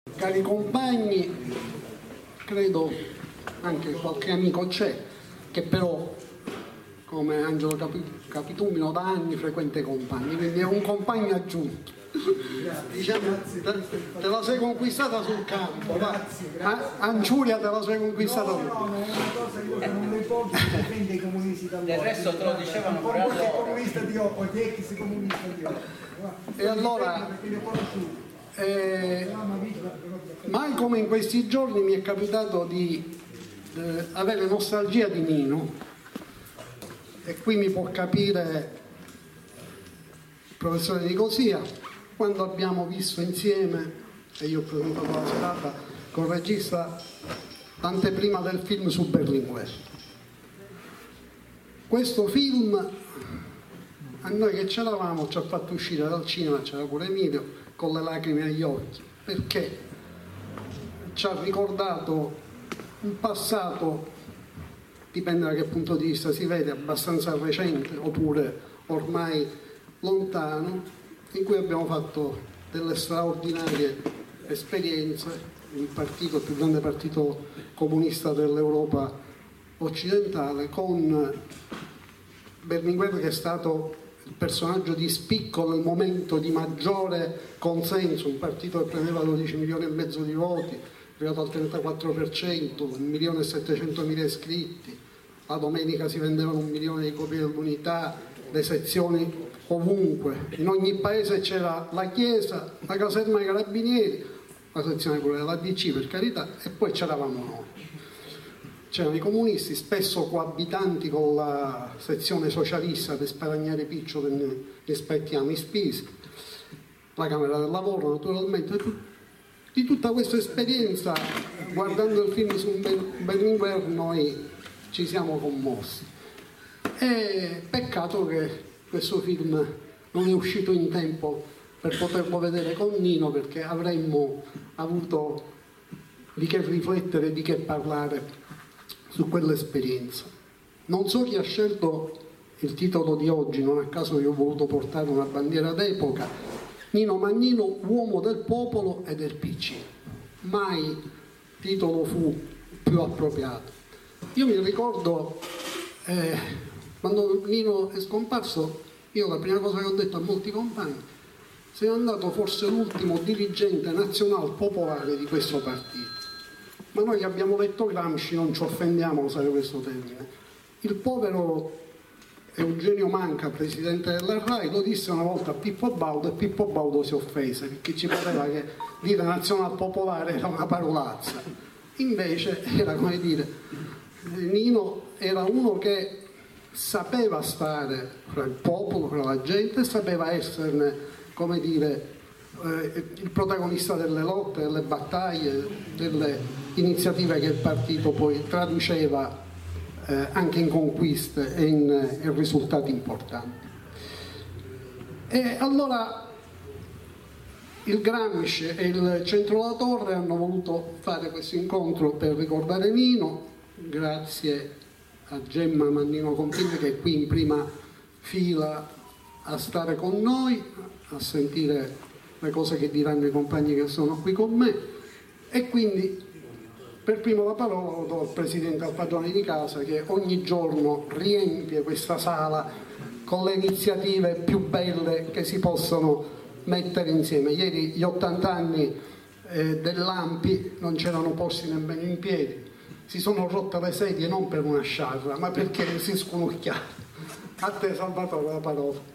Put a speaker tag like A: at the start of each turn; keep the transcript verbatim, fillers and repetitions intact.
A: Cari compagni, credo anche qualche amico c'è, che però, come Angelo Capitumino, da anni frequenta i compagni, quindi è un compagno aggiunto. Diciamo, te, te la sei conquistata sul campo,
B: grazie, grazie.
A: Anciuria te la sei conquistata sul
B: campo. No, no, è una cosa che uno non le pochi che difende i comunisti da
C: del resto te lo dicevano pure allora.
B: Qualche comunista di oggi, gli ex comunista di oggi.
A: E allora, eh, mai come in questi giorni mi è capitato di eh, avere nostalgia di Nino, e qui mi può capire il professore Nicosia, quando abbiamo visto insieme, e io ho presentato la serata con il regista, l'anteprima del film su Berlinguer. Questo film a noi che c'eravamo ci ha fatto uscire dal cinema, c'era pure Emilio, con le lacrime agli occhi, perché ci ha ricordato un passato, dipende da che punto di vista si vede, abbastanza recente oppure ormai lontano, in cui abbiamo fatto delle straordinarie esperienze, il partito, il più grande partito comunista dell'Europa occidentale, con Berlinguer, che è stato il personaggio di spicco nel momento di maggiore consenso, un partito che prendeva dodici milioni e mezzo di voti, arrivato al trentaquattro per cento, un milione e settecentomila iscritti, la domenica si vendevano un milione di copie dell'Unità, le sezioni ovunque, in ogni paese c'era la chiesa, la caserma dei carabinieri, la sezione pure della D C per carità, e poi c'eravamo noi. C'erano i comunisti, spesso coabitanti con la sezione socialista per sparagnare piccio degli rispettiamo i spisi, la Camera del Lavoro naturalmente. Di tutta questa esperienza, guardando il film su Berlinguer, noi ci siamo commossi. E peccato che questo film non è uscito in tempo per poterlo vedere con Nino, perché avremmo avuto di che riflettere e di che parlare su quell'esperienza. Non so chi ha scelto il titolo di oggi, non a caso io ho voluto portare una bandiera d'epoca, Nino Mannino, uomo del popolo e del P C. Mai titolo fu più appropriato. Io mi ricordo eh, quando Nino è scomparso, io la prima cosa che ho detto a molti compagni: sei andato forse l'ultimo dirigente nazional popolare di questo partito. Ma noi abbiamo letto Gramsci, non ci offendiamo a usare questo termine. Il povero Eugenio Manca, presidente della RAI, lo disse una volta a Pippo Baudo, e Pippo Baudo si offese perché ci pareva che dire nazional popolare era una parolazza. Invece era, come dire, Nino era uno che sapeva stare fra il popolo, fra la gente, sapeva esserne, come dire, eh, il protagonista delle lotte, delle battaglie, delle iniziative che il partito poi traduceva eh, anche in conquiste e in, eh, in risultati importanti. E allora il Gramsci e il Centro La Torre hanno voluto fare questo incontro per ricordare Nino, grazie a Gemma Mannino Compini, che è qui in prima fila a stare con noi, a sentire le cose che diranno i compagni che sono qui con me, e quindi per primo la parola lo do al presidente, al padrone di casa, che ogni giorno riempie questa sala con le iniziative più belle che si possono mettere insieme. Ieri gli ottanta anni eh, dell'A M P I non c'erano posti nemmeno in piedi, si sono rotte le sedie non per una sciarra ma perché si scunucchiavano. A te Salvatore la parola.